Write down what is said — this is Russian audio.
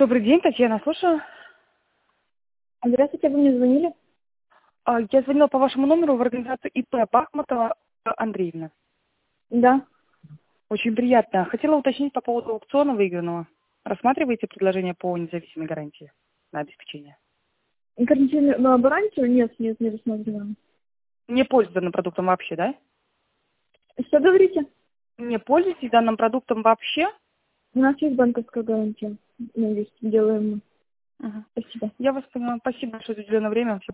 Добрый день, Татьяна, слушаю. Здравствуйте, вы мне звонили? Я звонила по вашему номеру в организацию ИП Бахмутова Андреевна. Да. Очень приятно. Хотела уточнить по поводу аукциона выигранного. Рассматриваете предложение по независимой гарантии на обеспечение? Карантинную гарантию? Нет, не рассматриваем. Не пользуетесь данным продуктом вообще, да? Что говорите? Не пользуетесь данным продуктом вообще? У нас есть банковская гарантия. Ну, есть, делаем мы. Мгм. Спасибо. Я вас поняла. Спасибо большое за уделенное время.